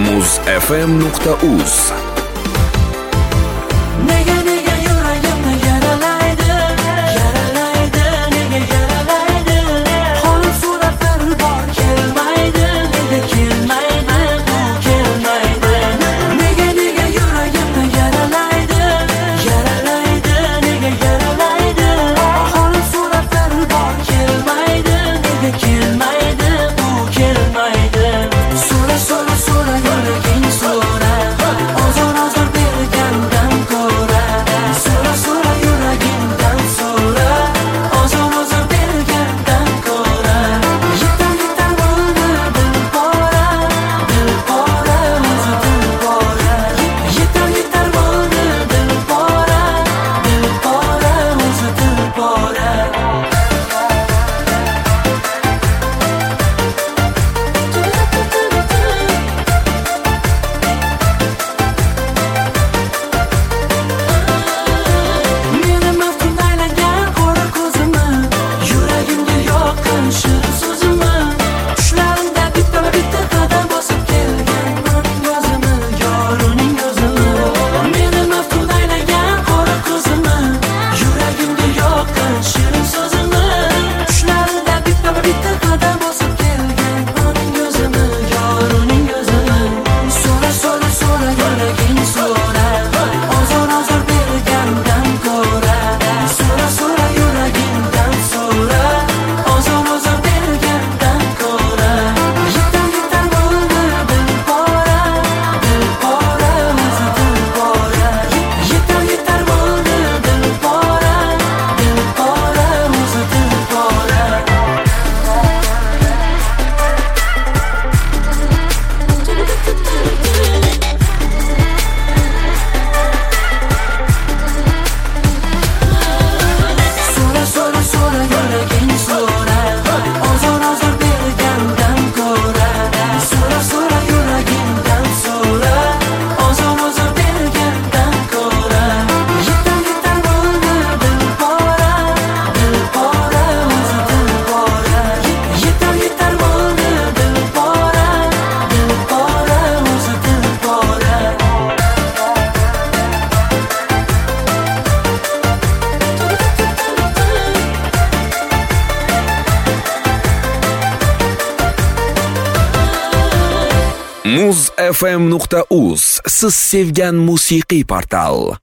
muzfm.uz. Nega yuragimni yaralaydi, nega yaralaydi? Hol suratlar bor kelmaydi, nega kelmaydi, bu kelmaydi. Nega yuragimni yaralaydi, nega yaralaydi? Hol suratlar bor kelmaydi, nega kelmaydi, bu kelmaydi. So'ra yuraging so'ra, ozor bergandan ko'ra. So'ra yuragingdan so'ra, ozor bergandan ko'ra. Yetar bo'ldi dilpora, o'zi dilpora. Yetar bo'ldi dilpora, o'zi dilpora. Meni maftun aylangan qora ko'zimni, yuragimga yoqqan shirin so'zimni, tushlarimda bitta qadam bosib kelgan uning yozimi, uning yozimi. Meni maftun aylangan qora ko'zimni, yuragimga yoqqan shirin so'zimni, tushlarimda bitta qadam bosib kelgan uning yozimi, uning yozimi. So'ra yuraging so'ra, ozor bergandan ko'ra. So'ra yuragingdan so'ra, ozor bergandan ko'ra. Yetar bo'ldi dilpora, o'zi dilpora. Yetar bo'ldi dilpora, o'zi dilpora. So'ra yuraging so'ra, ozor bergandan ko'ra. So'ra yuragingdan so'ra, ozor bergandan ko'ra. Yetar bo'ldi dilpora, o'zi dilpora. Yetar bo'ldi dilpora, o'zi dilpora. muzfm.uz siz sevgan musiqiy portal.